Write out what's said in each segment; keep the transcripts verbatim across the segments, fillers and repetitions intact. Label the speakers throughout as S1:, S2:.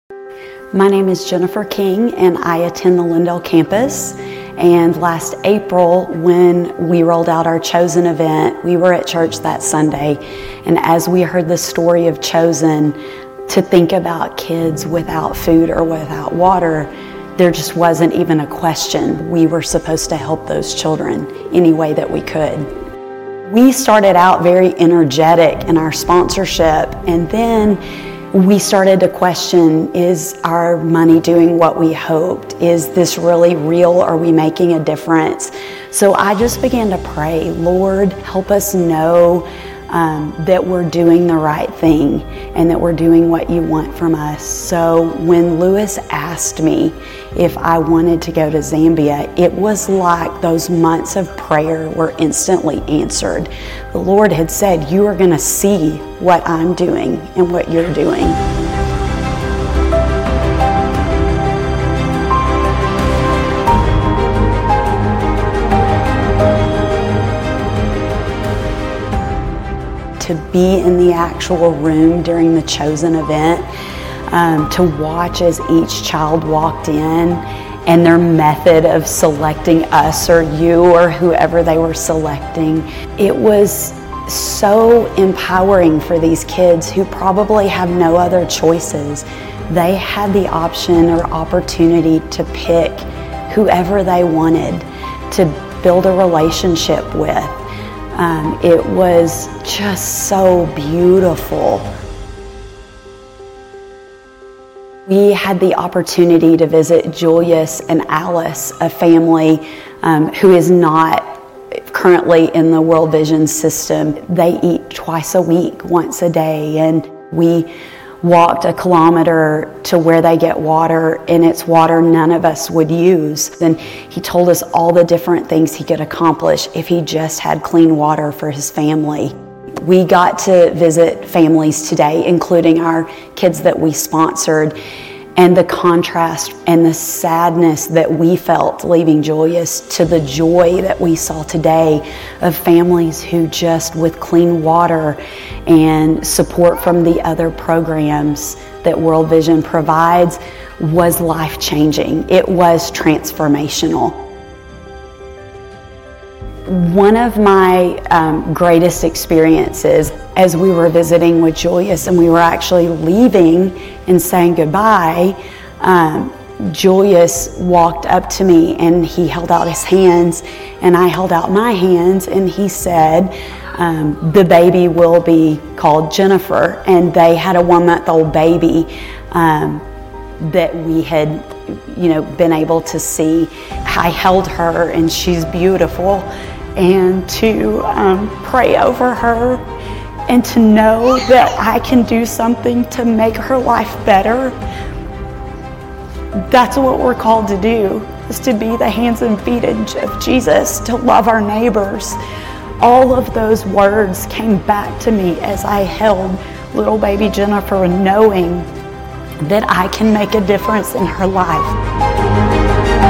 S1: My name is Jennifer King, and I attend the Lindale campus. And last April, when we rolled out our Chosen event, we were at church that Sunday. And as we heard the story of Chosen, to think about kids without food or without water, there just wasn't even a question. We were supposed to help those children any way that we could. We started out very energetic in our sponsorship, and then we started to question, is our money doing what we hoped? Is this really real? Are we making a difference? So I just began to pray, Lord, help us know um, that we're doing the right thing and that we're doing what you want from us. So when Lewis asked me if I wanted to go to Zambia, it was like those months of prayer were instantly answered. The Lord had said, you are going to see what I'm doing and what you're doing. To be in the actual room during the Chosen event, um, to watch as each child walked in and their method of selecting us or you or whoever they were selecting. It was so empowering for these kids who probably have no other choices. They had the option or opportunity to pick whoever they wanted to build a relationship with. Um, it was just so beautiful. We had the opportunity to visit Julius and Alice, a family um, who is not currently in the World Vision system. They eat twice a week, once a day, and we walked a kilometer to where they get water, and it's water none of us would use. And he told us all the different things he could accomplish if he just had clean water for his family. We got to visit families today, including our kids that we sponsored, and the contrast and the sadness that we felt leaving Julius to the joy that we saw today of families who just, with clean water and support from the other programs that World Vision provides, was life-changing. It was transformational. One of my um, greatest experiences as we were visiting with Julius and we were actually leaving and saying goodbye, um, Julius walked up to me and he held out his hands and I held out my hands, and he said, um, the baby will be called Jennifer. And they had a one-month-old baby um, that we had, you know, been able to see. I held her and she's beautiful, and to um, pray over her and to know that I can do something to make her life better. That's what we're called to do, is to be the hands and feet of Jesus, to love our neighbors. All of those words came back to me as I held little baby Jennifer, knowing that I can make a difference in her life.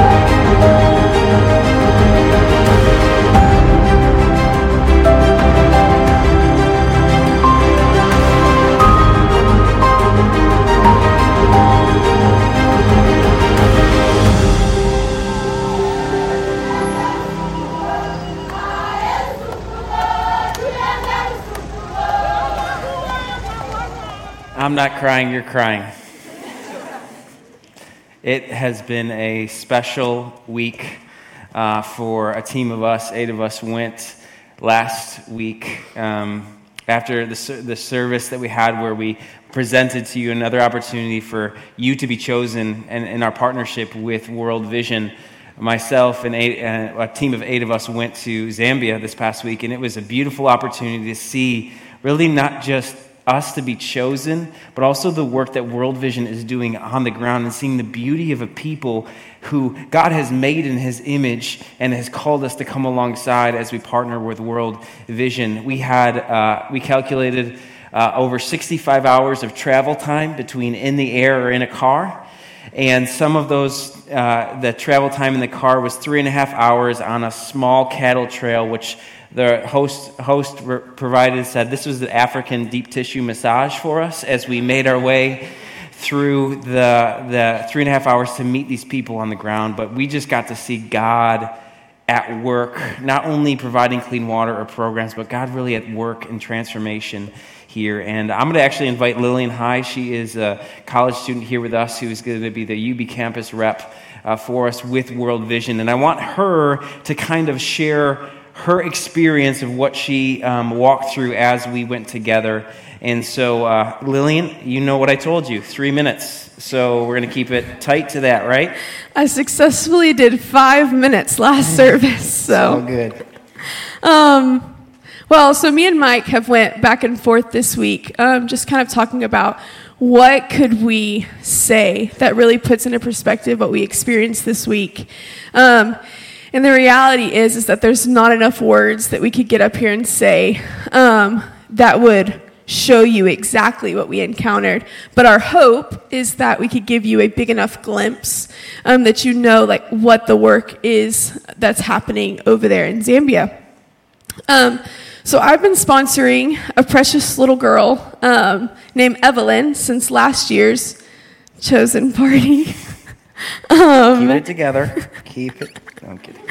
S2: I'm not crying, you're crying. It has been a special week uh, for a team of us. Eight of us went last week um, after the, the service that we had, where we presented to you another opportunity for you to be chosen, and in our partnership with World Vision. Myself and eight, uh, a team of eight of us went to Zambia this past week, and it was a beautiful opportunity to see really not just us to be chosen, but also the work that World Vision is doing on the ground, and seeing the beauty of a people who God has made in His image and has called us to come alongside as we partner with World Vision. We had, uh, we calculated uh, over sixty-five hours of travel time between in the air or in a car. And some of those, uh, the travel time in the car was three and a half hours on a small cattle trail, which the host host provided, said this was the African deep tissue massage for us as we made our way through the, the three and a half hours to meet these people on the ground, but we just got to see God at work, not only providing clean water or programs, but God really at work in transformation here. And I'm going to actually invite Lillian High. She is a college student here with us who is going to be the U B campus rep uh, for us with World Vision. And I want her to kind of share her experience of what she um, walked through as we went together. And so, uh, Lillian, you know what I told you, three minutes. So we're going to keep it tight to that, right?
S3: I successfully did five minutes last service. So
S2: oh, good.
S3: Um, well, so me and Mike have went back and forth this week, um, just kind of talking about what could we say that really puts into perspective what we experienced this week. Um, and the reality is, is that there's not enough words that we could get up here and say um, that would show you exactly what we encountered. But our hope is that we could give you a big enough glimpse um, that you know like what the work is that's happening over there in Zambia. Um, so I've been sponsoring a precious little girl um, named Evelyn since last year's Chosen Party. um,
S2: Keep it together. Keep it. No, I'm kidding.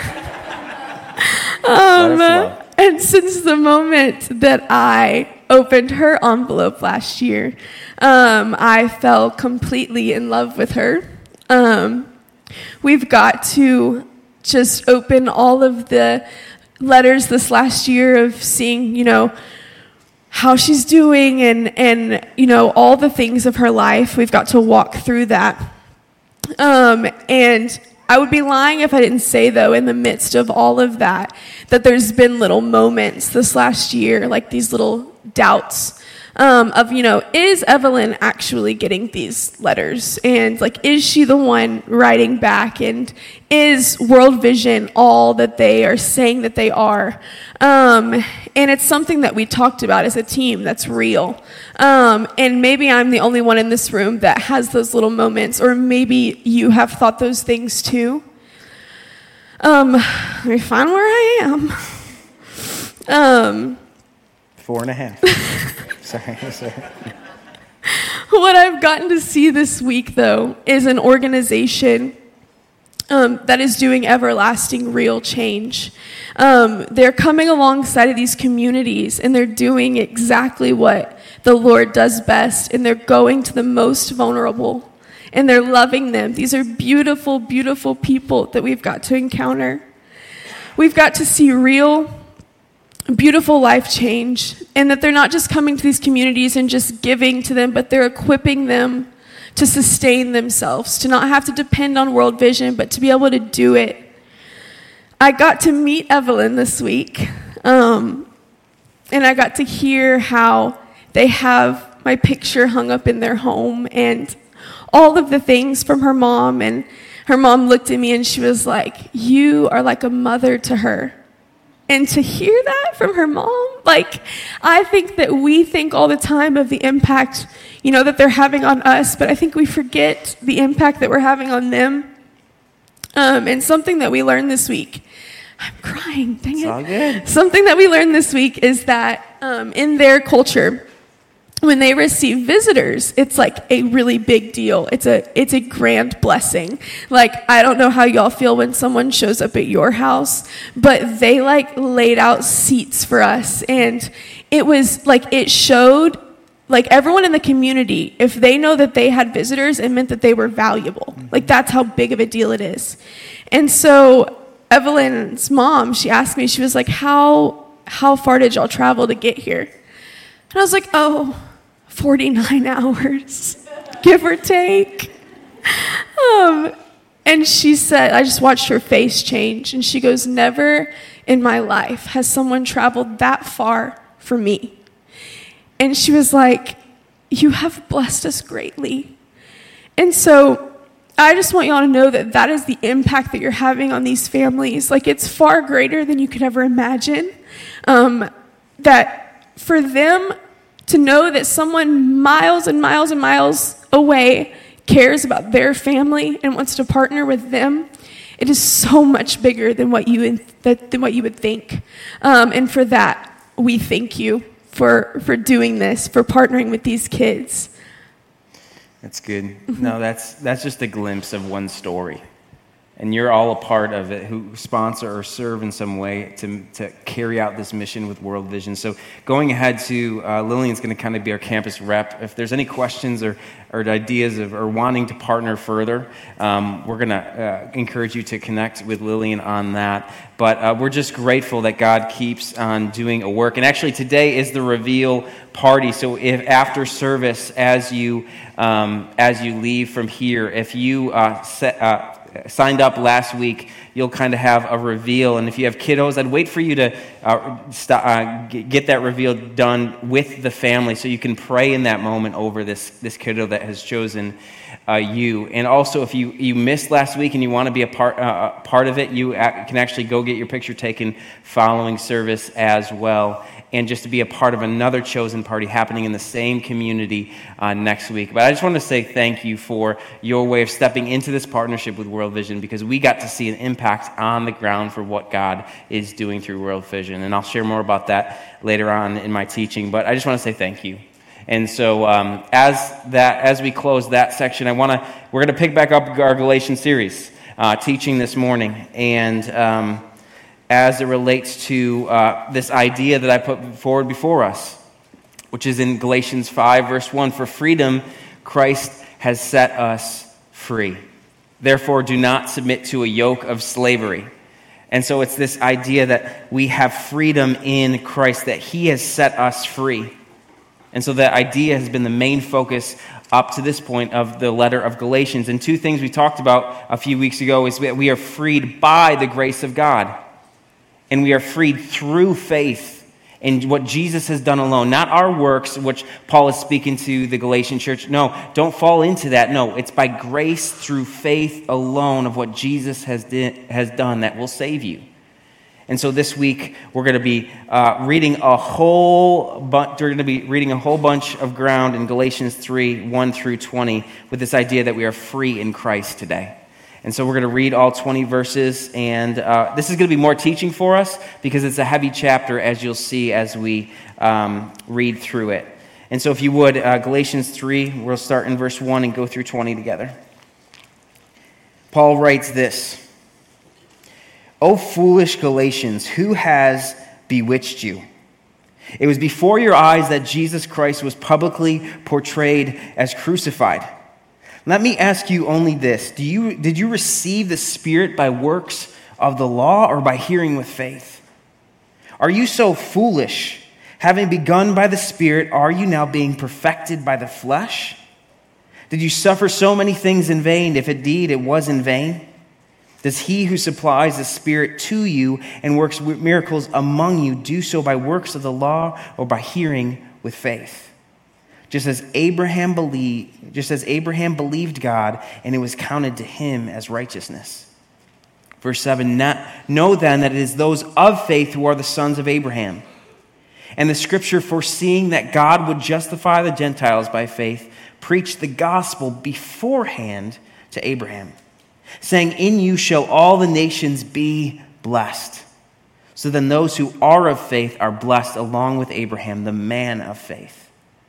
S3: Um, and since the moment that I opened her envelope last year, um, I fell completely in love with her. Um, we've got to just open all of the letters this last year of seeing, you know, how she's doing and, and you know, all the things of her life. We've got to walk through that. Um, and I would be lying if I didn't say, though, in the midst of all of that, that there's been little moments this last year, like these little doubts um, of, you know, is Evelyn actually getting these letters? And, like, is she the one writing back? And is World Vision all that they are saying that they are? Um, and it's something that we talked about as a team that's real. Um, and maybe I'm the only one in this room that has those little moments, or maybe you have thought those things too. Um, let me find where I am. Um,
S2: Four and a half. sorry, sorry.
S3: What I've gotten to see this week, though, is an organization Um, that is doing everlasting, real change. Um, they're coming alongside of these communities, and they're doing exactly what the Lord does best, and they're going to the most vulnerable, and they're loving them. These are beautiful, beautiful people that we've got to encounter. We've got to see real, beautiful life change, and that they're not just coming to these communities and just giving to them, but they're equipping them to sustain themselves, to not have to depend on World Vision, but to be able to do it. I got to meet Evelyn this week, um, and I got to hear how they have my picture hung up in their home and all of the things from her mom. And her mom looked at me and she was like, "You are like a mother to her." And to hear that from her mom, like, I think that we think all the time of the impact, you know, that they're having on us, but I think we forget the impact that we're having on them. Um, and something that we learned this week, I'm crying, dang it.
S2: It's all good.
S3: Something that we learned this week is that um, in their culture, when they receive visitors, it's like a really big deal. It's a it's a grand blessing. Like, I don't know how y'all feel when someone shows up at your house, but they like laid out seats for us, and it was like it showed like everyone in the community, if they know that they had visitors, it meant that they were valuable. Like, that's how big of a deal it is. And so Evelyn's mom, she asked me, she was like, how how far did y'all travel to get here? And I was like, oh, forty-nine hours, give or take. Um, and she said, I just watched her face change. And she goes, never in my life has someone traveled that far for me. And she was like, you have blessed us greatly. And so I just want y'all to know that that is the impact that you're having on these families. Like, it's far greater than you could ever imagine. Um, that for them to know that someone miles and miles and miles away cares about their family and wants to partner with them, it is so much bigger than what you than what you would think. Um, and for that, we thank you for for doing this, for partnering with these kids.
S2: That's good. No, that's that's just a glimpse of one story. And you're all a part of it, who sponsor or serve in some way to, to carry out this mission with World Vision. So going ahead to, uh, Lillian's going to kind of be our campus rep. If there's any questions or, or ideas of or wanting to partner further, um, we're going to uh, encourage you to connect with Lillian on that. But uh, we're just grateful that God keeps on doing a work. And actually today is the reveal party. So if after service, as you um, as you leave from here, if you uh, set, uh, signed up last week, you'll kind of have a reveal. And if you have kiddos, I'd wait for you to uh, st- uh, get that reveal done with the family so you can pray in that moment over this, this kiddo that has chosen uh, you. And also, if you, you missed last week and you want to be a part, uh, part of it, you can actually go get your picture taken following service as well. And just to be a part of another chosen party happening in the same community uh, next week. But I just want to say thank you for your way of stepping into this partnership with World Vision, because we got to see an impact on the ground for what God is doing through World Vision. And I'll share more about that later on in my teaching. But I just want to say thank you. And so um, as that as we close that section, I want to we're going to pick back up our Galatians series uh, teaching this morning, and. Um, as it relates to uh, this idea that I put forward before us, which is in Galatians five, verse one, "For freedom Christ has set us free. Therefore do not submit to a yoke of slavery." And so it's this idea that we have freedom in Christ, that He has set us free. And so that idea has been the main focus up to this point of the letter of Galatians. And two things we talked about a few weeks ago is that we are freed by the grace of God. And we are freed through faith in what Jesus has done alone. Not our works, which Paul is speaking to the Galatian church. No, don't fall into that. No, it's by grace through faith alone of what Jesus has, di- has done that will save you. And so this week, we're going to be uh, reading a whole bunch. We're going to be reading a whole bunch of ground in Galatians three, one through twenty, with this idea that we are free in Christ today. And so we're going to read all twenty verses, and uh, this is going to be more teaching for us because it's a heavy chapter, as you'll see as we um, read through it. And so if you would, uh, Galatians three, we'll start in verse one and go through twenty together. Paul writes this: "O foolish Galatians, who has bewitched you? It was before your eyes that Jesus Christ was publicly portrayed as crucified. Let me ask you only this. Do you, did you receive the Spirit by works of the law or by hearing with faith? Are you so foolish? Having begun by the Spirit, are you now being perfected by the flesh? Did you suffer so many things in vain, if indeed it was in vain? Does he who supplies the Spirit to you and works miracles among you do so by works of the law or by hearing with faith? Just as Abraham believed, just as Abraham believed God, and it was counted to him as righteousness." Verse seven, "Know then that it is those of faith who are the sons of Abraham. And the scripture, foreseeing that God would justify the Gentiles by faith, preached the gospel beforehand to Abraham, saying, 'In you shall all the nations be blessed.' So then those who are of faith are blessed along with Abraham, the man of faith.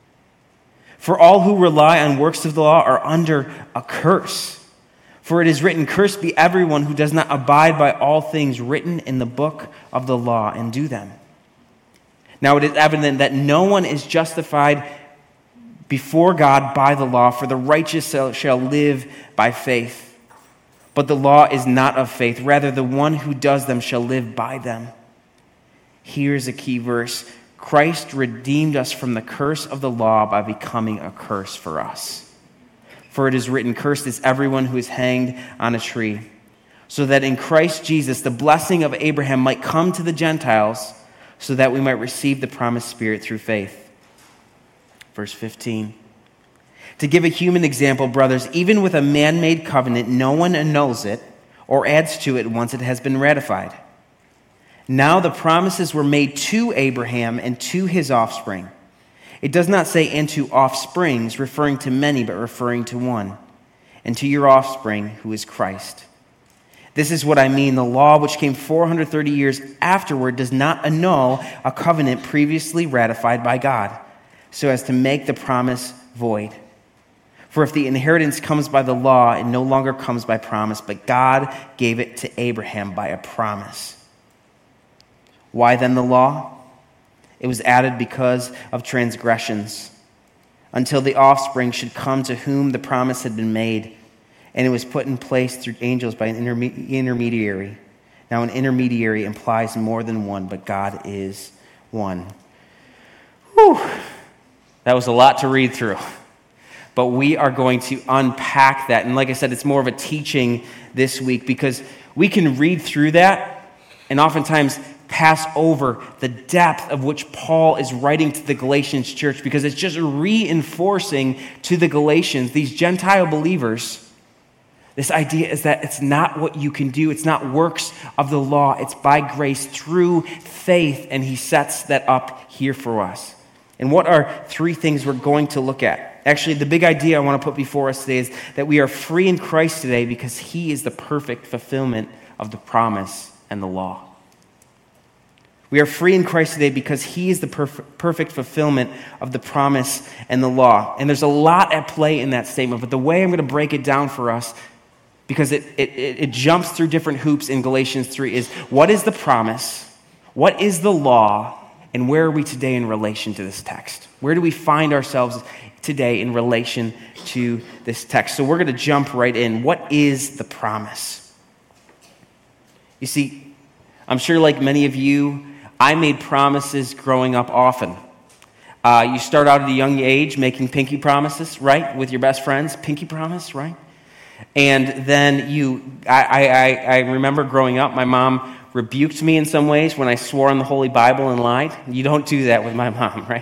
S2: For all who rely on works of the law are under a curse. For it is written, 'Cursed be everyone who does not abide by all things written in the book of the law and do them.' Now it is evident that no one is justified before God by the law, for the righteous shall live by faith. But the law is not of faith. Rather, the one who does them shall live by them." Here's a key verse. Christ redeemed us from the curse of the law by becoming a curse for us. For it is written, "Cursed is everyone who is hanged on a tree," so that in Christ Jesus the blessing of Abraham might come to the Gentiles, so that we might receive the promised Spirit through faith. Verse fifteen, "To give a human example, brothers, even with a man-made covenant, no one annuls it or adds to it once it has been ratified. Now the promises were made to Abraham and to his offspring. It does not say 'and to offsprings,' referring to many, but referring to one, and to your offspring, who is Christ. This is what I mean. The law, which came four hundred thirty years afterward, does not annul a covenant previously ratified by God, so as to make the promise void. For if the inheritance comes by the law, it no longer comes by promise, but God gave it to Abraham by a promise. Why then the law? It was added because of transgressions, until the offspring should come to whom the promise had been made, and it was put in place through angels by an interme- intermediary. Now an intermediary implies more than one, but God is one. Whew. That was a lot to read through. But we are going to unpack that. And like I said, it's more of a teaching this week because we can read through that and oftentimes pass over the depth of which Paul is writing to the Galatians church, because it's just reinforcing to the Galatians, these Gentile believers, this idea is that it's not what you can do. It's not works of the law. It's by grace through faith. And he sets that up here for us. And what are three things we're going to look at? Actually, the big idea I want to put before us today is that we are free in Christ today because he is the perfect fulfillment of the promise and the law. We are free in Christ today because he is the perf- perfect fulfillment of the promise and the law. And there's a lot at play in that statement, but the way I'm going to break it down for us, because it, it, it jumps through different hoops in Galatians three, is what is the promise, what is the law, and where are we today in relation to this text? Where do we find ourselves today in relation to this text? So we're going to jump right in. What is the promise? You see, I'm sure like many of you, I made promises growing up often. Uh, you start out at a young age making pinky promises, right? With your best friends, pinky promise, right? And then you, I, I, I remember growing up, my mom rebuked me in some ways when I swore on the Holy Bible and lied. You don't do that with my mom, right?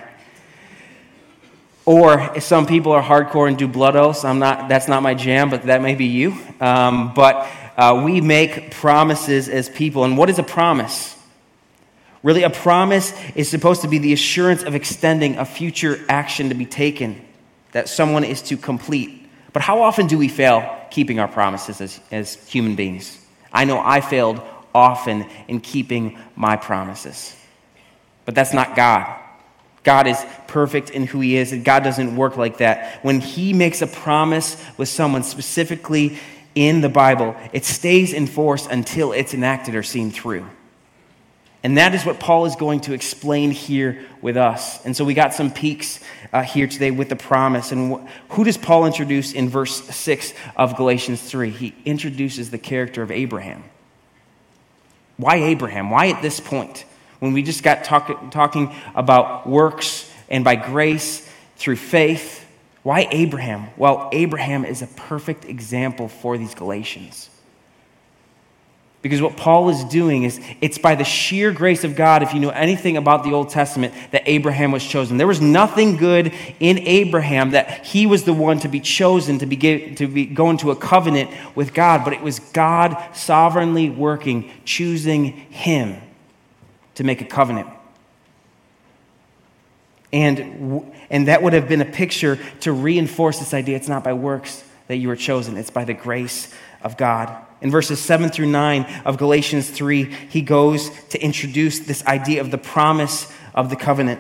S2: Or if some people are hardcore and do blood oaths, I'm not. That's not my jam, but that may be you. Um, but uh, we make promises as people. And what is a promise? Really, a promise is supposed to be the assurance of extending a future action to be taken that someone is to complete. But how often do we fail keeping our promises as, as human beings? I know I failed often in keeping my promises. But that's not God. God is perfect in who he is, and God doesn't work like that. When he makes a promise with someone specifically in the Bible, it stays in force until it's enacted or seen through. And that is what Paul is going to explain here with us. And so we got some peeks uh, here today with the promise. And wh- who does Paul introduce in verse six of Galatians three? He introduces the character of Abraham. Why Abraham? Why at this point? When we just got talk- talking about works and by grace through faith. Why Abraham? Well, Abraham is a perfect example for these Galatians. Because what Paul is doing is, it's by the sheer grace of God, if you know anything about the Old Testament, that Abraham was chosen. There was nothing good in Abraham that he was the one to be chosen to be, to be go into a covenant with God, but it was God sovereignly working, choosing him to make a covenant. And, and that would have been a picture to reinforce this idea. It's not by works that you were chosen. It's by the grace of God. In verses seven through nine of Galatians three, he goes to introduce this idea of the promise of the covenant.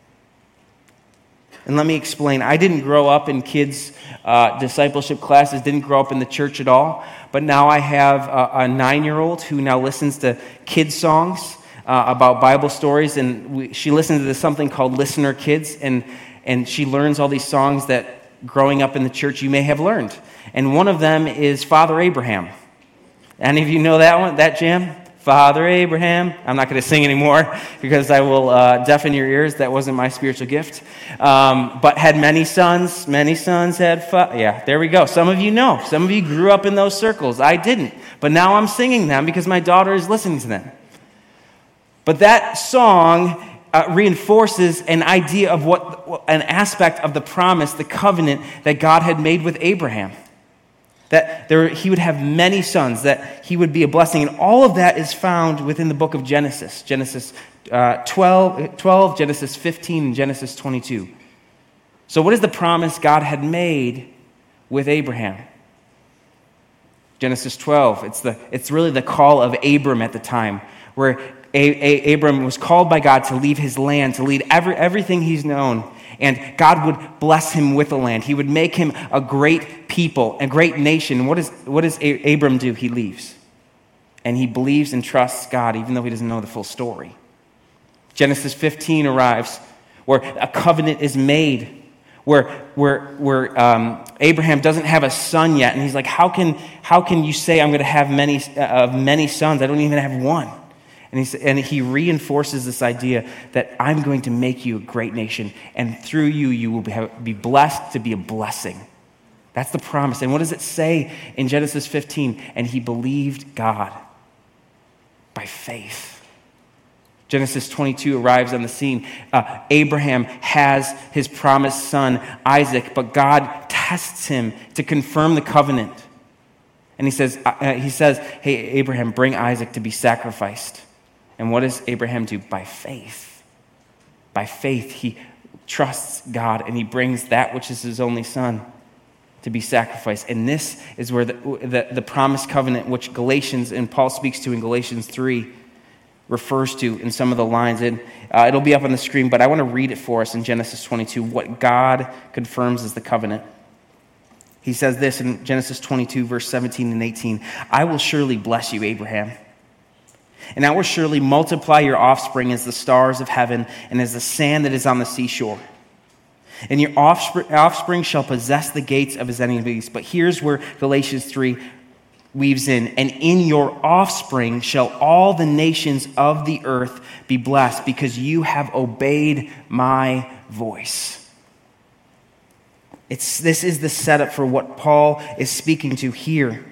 S2: And let me explain. I didn't grow up in kids' uh, discipleship classes, didn't grow up in the church at all, but now I have a, a nine-year-old who now listens to kids' songs uh, about Bible stories, and we, she listens to this, something called Listener Kids, and, and she learns all these songs that growing up in the church you may have learned. And one of them is Father Abraham. Any of you know that one, that jam? Father Abraham. I'm not going to sing anymore because I will uh, deafen your ears. That wasn't my spiritual gift. Um, but had many sons. Many sons had... Fa- yeah, there we go. Some of you know. Some of you grew up in those circles. I didn't. But now I'm singing them because my daughter is listening to them. But that song uh, reinforces an idea of what, an aspect of the promise, the covenant that God had made with Abraham. That there, he would have many sons, that he would be a blessing. And all of that is found within the book of Genesis. Genesis uh, twelve, twelve, Genesis fifteen, and Genesis twenty-two. So what is the promise God had made with Abraham? Genesis twelve, it's, the, it's really the call of Abram at the time, where a- a- Abram was called by God to leave his land, to leave every, everything he's known, And God would bless him with the land. He would make him a great people, a great nation. What, is, what does Abram do? He leaves. And he believes and trusts God, even though he doesn't know the full story. Genesis fifteen arrives, where a covenant is made, where, where, where um, Abraham doesn't have a son yet. And he's like, how can, how can you say I'm going to have many, uh, many sons? I don't even have one. And he, and he reinforces this idea that I'm going to make you a great nation, and through you, you will be, be blessed to be a blessing. That's the promise. And what does it say in Genesis fifteen? And he believed God by faith. Genesis twenty-two arrives on the scene. Uh, Abraham has his promised son, Isaac, but God tests him to confirm the covenant. And he says, uh, he says, hey, Abraham, bring Isaac to be sacrificed. And what does Abraham do? By faith. By faith, he trusts God, and he brings that which is his only son to be sacrificed. And this is where the, the, the promised covenant, which Galatians, and Paul speaks to in Galatians three, refers to in some of the lines. And uh, it'll be up on the screen, but I want to read it for us in Genesis twenty-two, what God confirms as the covenant. He says this in Genesis twenty-two, verse seventeen and eighteen, I will surely bless you, Abraham, and I will surely multiply your offspring as the stars of heaven and as the sand that is on the seashore. And your offspring, offspring shall possess the gates of his enemies. But here's where Galatians three weaves in. And in your offspring shall all the nations of the earth be blessed, because you have obeyed my voice. It's, this is the setup for what Paul is speaking to here.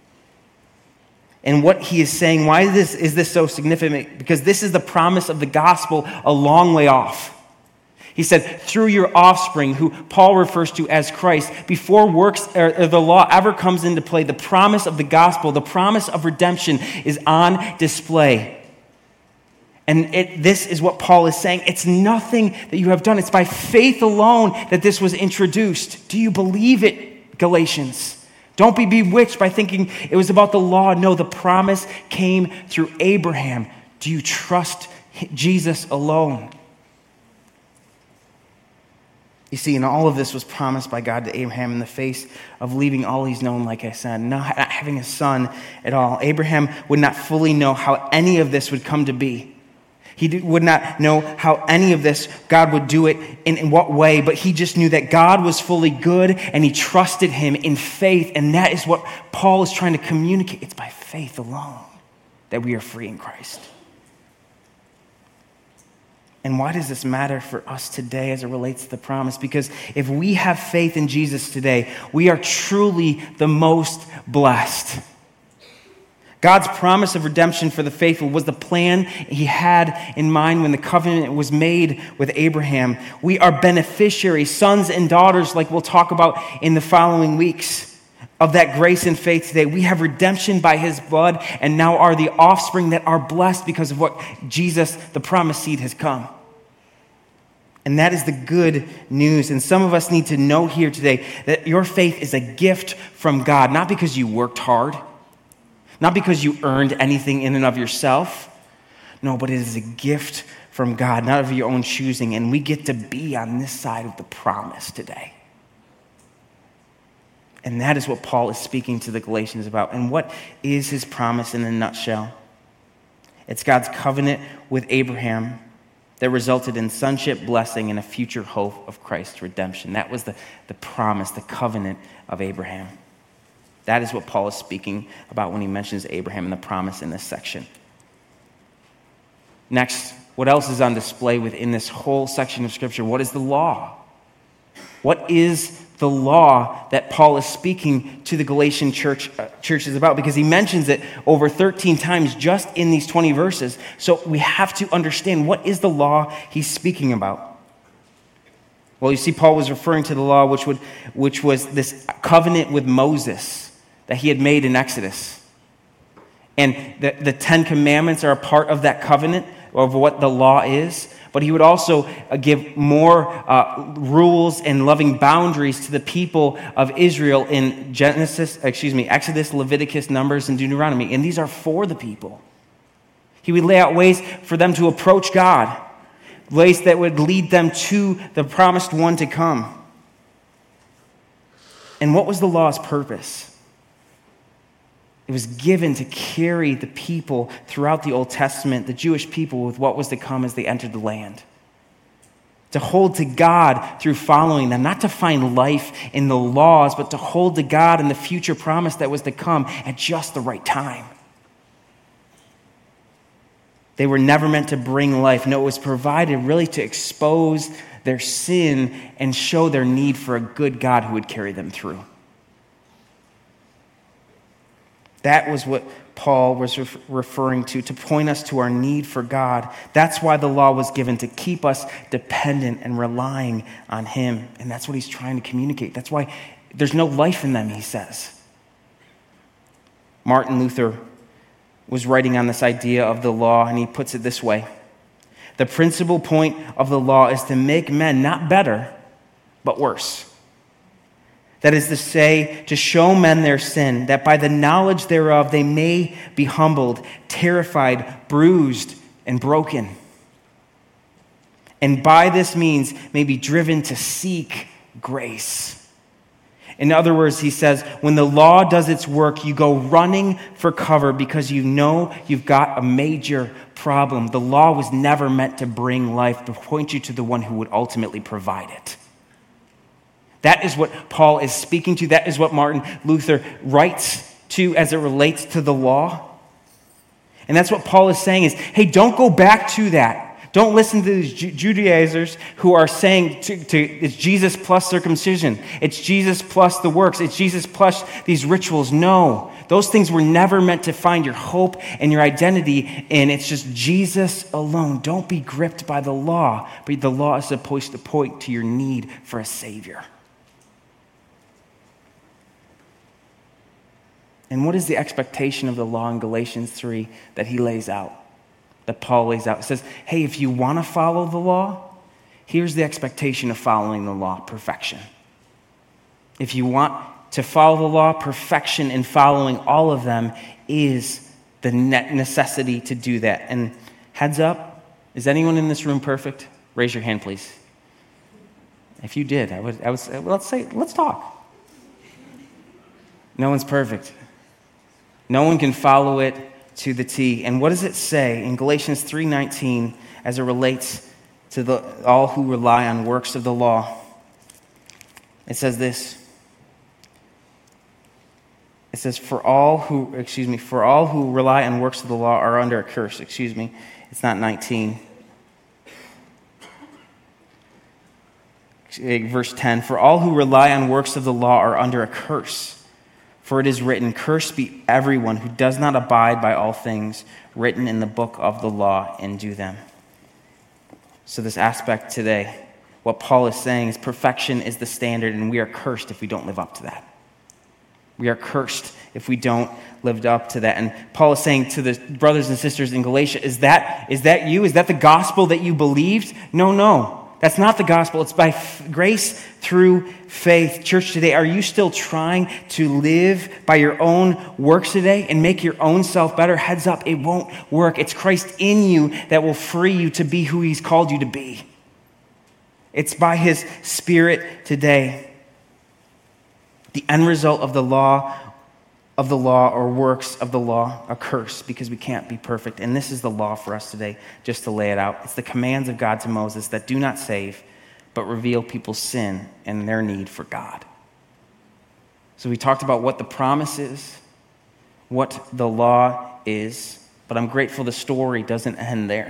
S2: And what he is saying, why is this, is this so significant? Because this is the promise of the gospel a long way off. He said, through your offspring, who Paul refers to as Christ, before works or the law ever comes into play, the promise of the gospel, the promise of redemption is on display. And it, this is what Paul is saying. It's nothing that you have done. It's by faith alone that this was introduced. Do you believe it, Galatians? Don't be bewitched by thinking it was about the law. No, the promise came through Abraham. Do you trust Jesus alone? You see, and all of this was promised by God to Abraham in the face of leaving all he's known, like I said, not having a son at all. Abraham would not fully know how any of this would come to be. He would not know how any of this, God would do it in, in what way, but he just knew that God was fully good, and he trusted him in faith, and that is what Paul is trying to communicate. It's by faith alone that we are free in Christ. And why does this matter for us today as it relates to the promise? Because if we have faith in Jesus today, we are truly the most blessed. God's promise of redemption for the faithful was the plan he had in mind when the covenant was made with Abraham. We are beneficiaries, sons and daughters, like we'll talk about in the following weeks, of that grace and faith today. We have redemption by his blood, and now are the offspring that are blessed because of what Jesus, the promised seed, has come. And that is the good news. And some of us need to know here today that your faith is a gift from God, not because you worked hard, not because you earned anything in and of yourself. No, but it is a gift from God, not of your own choosing. And we get to be on this side of the promise today. And that is what Paul is speaking to the Galatians about. And what is his promise in a nutshell? It's God's covenant with Abraham that resulted in sonship, blessing, and a future hope of Christ's redemption. That was the, the promise, the covenant of Abraham. That is what Paul is speaking about when he mentions Abraham and the promise in this section. Next, what else is on display within this whole section of Scripture? What is the law? What is the law that Paul is speaking to the Galatian church uh, churches about? Because he mentions it over thirteen times just in these twenty verses. So we have to understand, what is the law he's speaking about? Well, you see, Paul was referring to the law, which would, which was this covenant with Moses that he had made in Exodus. And the, the Ten Commandments are a part of that covenant, of what the law is. But he would also uh, give more uh, rules and loving boundaries to the people of Israel in Genesis, excuse me, Exodus, Leviticus, Numbers, and Deuteronomy. And these are for the people. He would lay out ways for them to approach God, ways that would lead them to the promised one to come. And what was the law's purpose? It was given to carry the people throughout the Old Testament, the Jewish people, with what was to come as they entered the land. To hold to God through following them, not to find life in the laws, but to hold to God in the future promise that was to come at just the right time. They were never meant to bring life. No, it was provided really to expose their sin and show their need for a good God who would carry them through. That was what Paul was ref- referring to, to point us to our need for God. That's why the law was given, to keep us dependent and relying on him. And that's what he's trying to communicate. That's why there's no life in them, he says. Martin Luther was writing on this idea of the law, and he puts it this way. The principal point of the law is to make men not better, but worse. That is to say, to show men their sin, that by the knowledge thereof they may be humbled, terrified, bruised, and broken. And by this means may be driven to seek grace. In other words, he says, when the law does its work, you go running for cover because you know you've got a major problem. The law was never meant to bring life, but point you to the one who would ultimately provide it. That is what Paul is speaking to. That is what Martin Luther writes to as it relates to the law. And that's what Paul is saying is, hey, don't go back to that. Don't listen to these Judaizers who are saying to, to, it's Jesus plus circumcision. It's Jesus plus the works. It's Jesus plus these rituals. No, those things were never meant to find your hope and your identity in. It's just Jesus alone. Don't be gripped by the law, but the law is supposed to point to your need for a Savior. And what is the expectation of the law in Galatians three that he lays out? That Paul lays out. It says, hey, if you want to follow the law, here's the expectation of following the law, perfection. If you want to follow the law, perfection in following all of them is the necessity to do that. And heads up, is anyone in this room perfect? Raise your hand, please. If you did, I would, I would say, well, let's say, let's talk. No one's perfect. No one can follow it to the T. And what does it say in Galatians three nineteen as it relates to the, all who rely on works of the law? It says this. It says, for all who, excuse me, for all who rely on works of the law are under a curse. Excuse me, it's not nineteen. Verse ten, for all who rely on works of the law are under a curse. For it is written, cursed be everyone who does not abide by all things written in the book of the law and do them. So this aspect today, what Paul is saying is perfection is the standard, and we are cursed if we don't live up to that. We are cursed if we don't live up to that. And Paul is saying to the brothers and sisters in Galatia, is that, is that you? Is that the gospel that you believed? No, no. That's not the gospel. It's by f- grace through faith. Church today, are you still trying to live by your own works today and make your own self better? Heads up, it won't work. It's Christ in you that will free you to be who he's called you to be. It's by his Spirit today. The end result of the law of the law or works of the law, a curse, because we can't be perfect. And this is the law for us today, just to lay it out. It's the commands of God to Moses that do not save, but reveal people's sin and their need for God. So we talked about what the promise is, what the law is, but I'm grateful the story doesn't end there.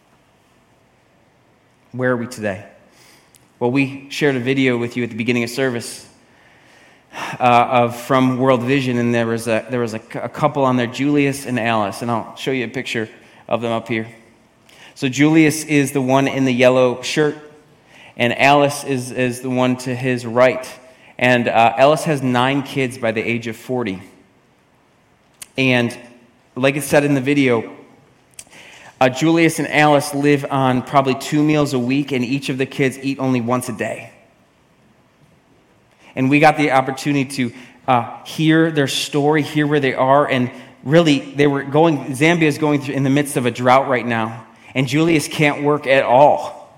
S2: Where are we today? Well, we shared a video with you at the beginning of service Uh, of from World Vision, and there was a there was a, a couple on there, Julius and Alice, and I'll show you a picture of them up here. So Julius is the one in the yellow shirt, and Alice is is the one to his right. And uh, Alice has nine kids by the age of forty. And like it said in the video, uh, Julius and Alice live on probably two meals a week, and each of the kids eat only once a day. And we got the opportunity to uh, hear their story, hear where they are, and really, they were going. Zambia is going through in the midst of a drought right now, and Julius can't work at all.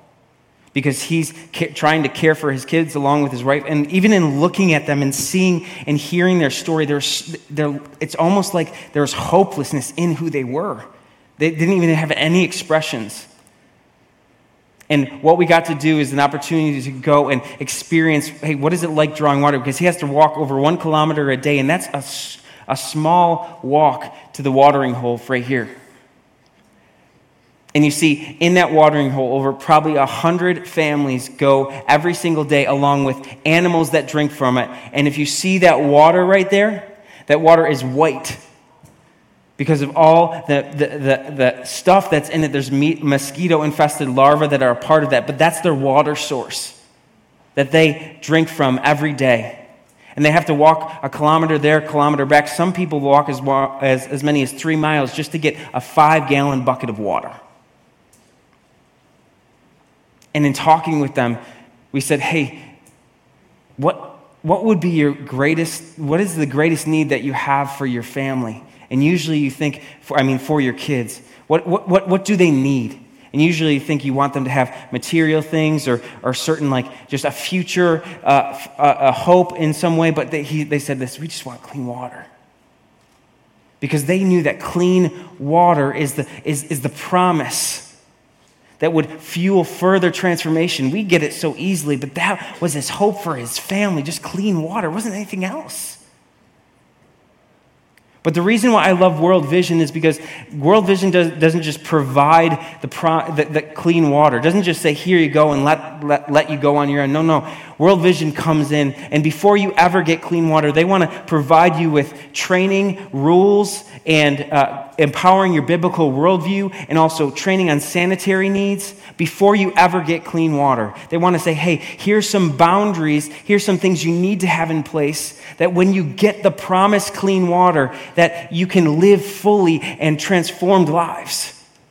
S2: because he's ca- trying to care for his kids along with his wife. And even in looking at them and seeing and hearing their story, there's, there, it's almost like there's hopelessness in who they were. They didn't even have any expressions. And what we got to do is an opportunity to go and experience, hey, what is it like drawing water? Because he has to walk over one kilometer a day, and that's a, a small walk to the watering hole right here. And you see, in that watering hole, over probably a hundred families go every single day along with animals that drink from it. And if you see that water right there, that water is white because of all the, the, the, the stuff that's in it. There's mosquito-infested larvae that are a part of that, but that's their water source that they drink from every day. And they have to walk a kilometer there, a kilometer back. Some people walk as, as, as many as three miles just to get a five-gallon bucket of water. And in talking with them, we said, hey, what, what would be your greatest, what is the greatest need that you have for your family? And usually you think, for, I mean, for your kids, what, what, what, what do they need? And usually you think you want them to have material things or, or certain, like, just a future, uh, a, a hope in some way. But they, he, they said this, we just want clean water. Because they knew that clean water is the, is, is the promise that would fuel further transformation. We get it so easily, but that was his hope for his family, just clean water. It wasn't anything else. But the reason why I love World Vision is because World Vision does, doesn't just provide the, pro, the, the clean water. It doesn't just say, here you go and let, let, let you go on your own. No, no. World Vision comes in, and before you ever get clean water, they want to provide you with training, rules, and uh, empowering your biblical worldview, and also training on sanitary needs before you ever get clean water. They want to say, hey, here's some boundaries, here's some things you need to have in place, that when you get the promised clean water, that you can live fully and transformed lives.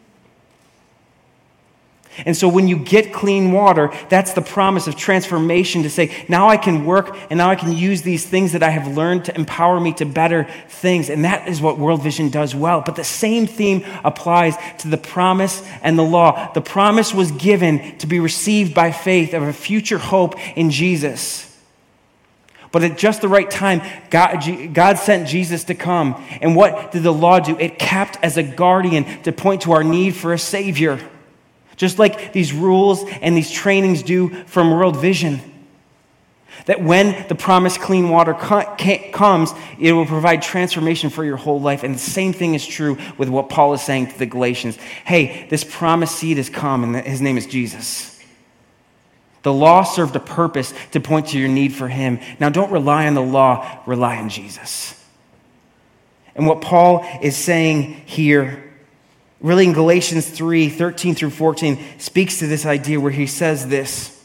S2: And so when you get clean water, that's the promise of transformation, to say, now I can work and now I can use these things that I have learned to empower me to better things. And that is what World Vision does well. But the same theme applies to the promise and the law. The promise was given to be received by faith of a future hope in Jesus. But at just the right time, God, God sent Jesus to come. And what did the law do? It kept as a guardian to point to our need for a Savior. Just like these rules and these trainings do from World Vision. That when the promised clean water comes, it will provide transformation for your whole life. And the same thing is true with what Paul is saying to the Galatians. Hey, this promised seed has come, and his name is Jesus. The law served a purpose to point to your need for him. Now don't rely on the law, rely on Jesus. And what Paul is saying here, really in Galatians three, thirteen through fourteen, speaks to this idea where he says this.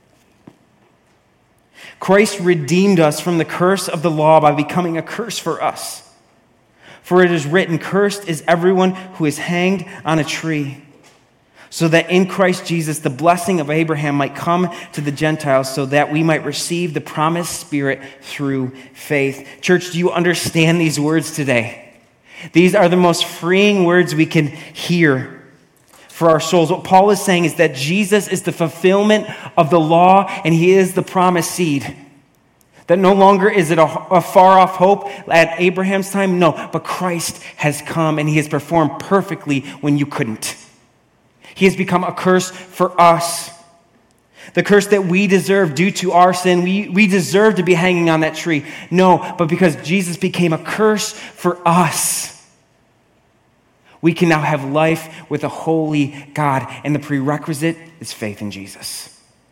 S2: Christ redeemed us from the curse of the law by becoming a curse for us. For it is written, cursed is everyone who is hanged on a tree, so that in Christ Jesus the blessing of Abraham might come to the Gentiles, so that we might receive the promised Spirit through faith. Church, do you understand these words today? These are the most freeing words we can hear for our souls. What Paul is saying is that Jesus is the fulfillment of the law, and he is the promised seed. That no longer is it a, a far-off hope at Abraham's time. No, but Christ has come, and he has performed perfectly when you couldn't. He has become a curse for us. The curse that we deserve due to our sin. We, we deserve to be hanging on that tree. No, but because Jesus became a curse for us, we can now have life with a holy God. And the prerequisite is faith in Jesus.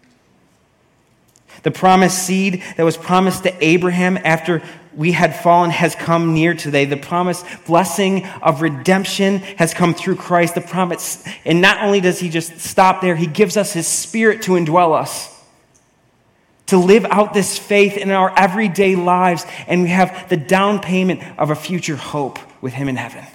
S2: The promised seed that was promised to Abraham after we had fallen has come near today. The promised blessing of redemption has come through Christ. The promise, and not only does he just stop there, he gives us his Spirit to indwell us, to live out this faith in our everyday lives, and we have the down payment of a future hope with him in heaven.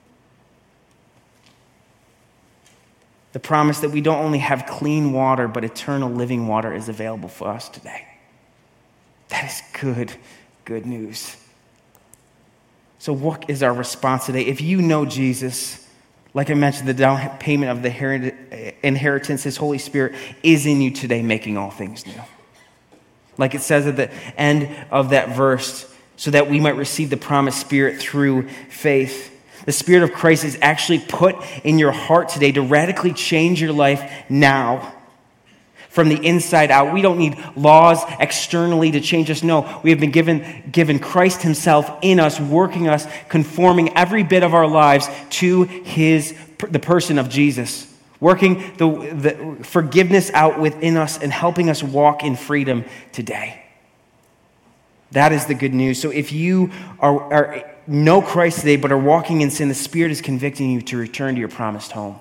S2: The promise that we don't only have clean water, but eternal living water is available for us today. That is good, good news. So what is our response today? If you know Jesus, Like I mentioned, the down payment of the inheritance, his Holy Spirit, is in you today, making all things new. Like it says at the end of that verse, so that we might receive the promised Spirit through faith. The Spirit of Christ is actually put in your heart today to radically change your life now. From the inside out. We don't need laws externally to change us. No, we have been given, given Christ himself in us, working us, conforming every bit of our lives to his, the person of Jesus. Working the, the forgiveness out within us and helping us walk in freedom today. That is the good news. So if you are, are know Christ today but are walking in sin, the Spirit is convicting you to return to your promised home.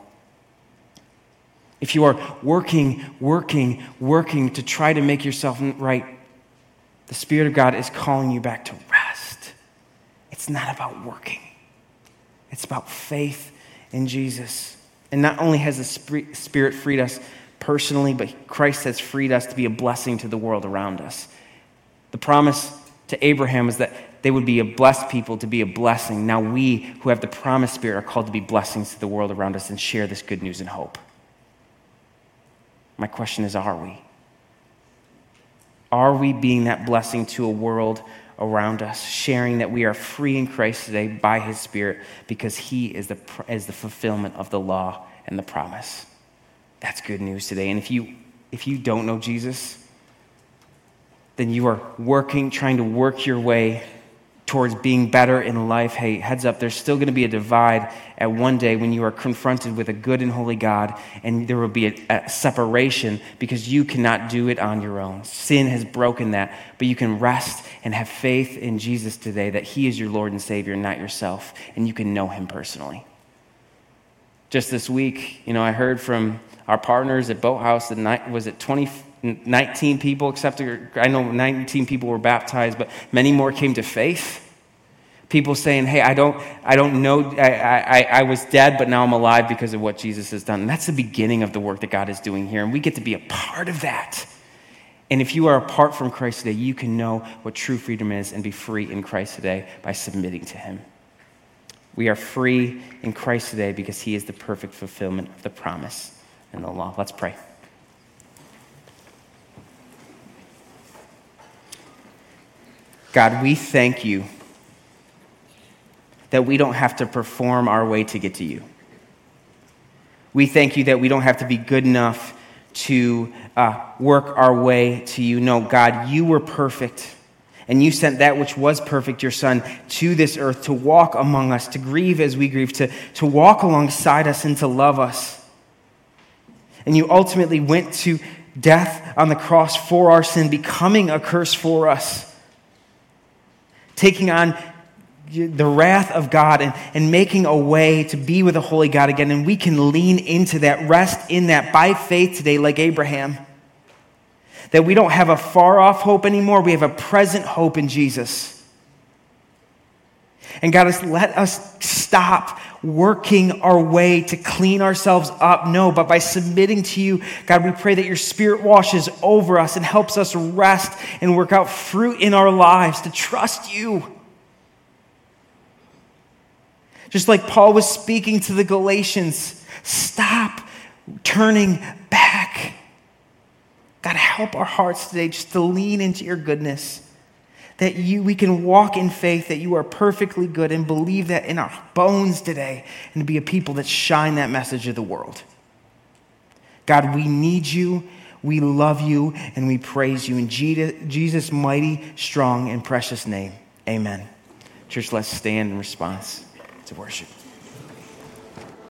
S2: If you are working, working, working to try to make yourself right, the Spirit of God is calling you back to rest. It's not about working. It's about faith in Jesus. And not only has the Spirit freed us personally, but Christ has freed us to be a blessing to the world around us. The promise to Abraham was that they would be a blessed people, to be a blessing. Now we, who have the promised Spirit, are called to be blessings to the world around us and share this good news and hope. My question is, are we? Are we being that blessing to a world around us, sharing that we are free in Christ today by his Spirit because he is the, is the fulfillment of the law and the promise? That's good news today. And if you, if you don't know Jesus, then you are working, trying to work your way towards being better in life. Hey, heads up, there's still going to be a divide at one day when you are confronted with a good and holy God, and there will be a, a separation because you cannot do it on your own. Sin has broken that, but you can rest and have faith in Jesus today that he is your Lord and Savior, not yourself, and you can know him personally. Just this week, you know, I heard from our partners at Boathouse, the night, was it twenty, nineteen people accepted, I know nineteen people were baptized, but many more came to faith. People saying, hey, I don't I don't know, I, I, I was dead, but now I'm alive because of what Jesus has done. And that's the beginning of the work that God is doing here, and we get to be a part of that. And if you are apart from Christ today, you can know what true freedom is and be free in Christ today by submitting to him. We are free in Christ today because he is the perfect fulfillment of the promise and the law. Let's pray. God, we thank you that we don't have to perform our way to get to you. We thank you that we don't have to be good enough to uh, work our way to you. No, God, you were perfect, and you sent that which was perfect, your Son, to this earth to walk among us, to grieve as we grieve, to, to walk alongside us and to love us. And you ultimately went to death on the cross for our sin, becoming a curse for us, taking on the wrath of God and, and making a way to be with a holy God again. And we can lean into that, rest in that by faith today, like Abraham. That we don't have a far-off hope anymore. We have a present hope in Jesus. And God, let us stop working our way to clean ourselves up. No, but by submitting to you, God, we pray that your Spirit washes over us and helps us rest and work out fruit in our lives to trust you. Just like Paul was speaking to the Galatians, stop turning back. God, help our hearts today just to lean into your goodness. That you, we can walk in faith that you are perfectly good and believe that in our bones today and to be a people that shine that message to the world. God, we need you, we love you, and we praise you in Jesus' mighty, strong, and precious name. Amen. Church, let's stand in response to worship.